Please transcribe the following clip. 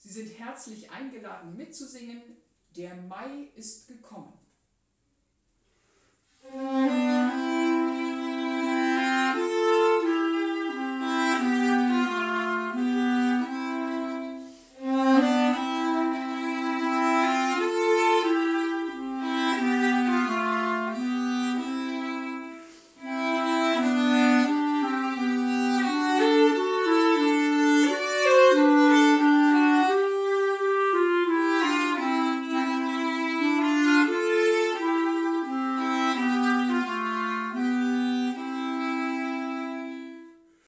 Sie sind herzlich eingeladen mitzusingen. Der Mai ist gekommen.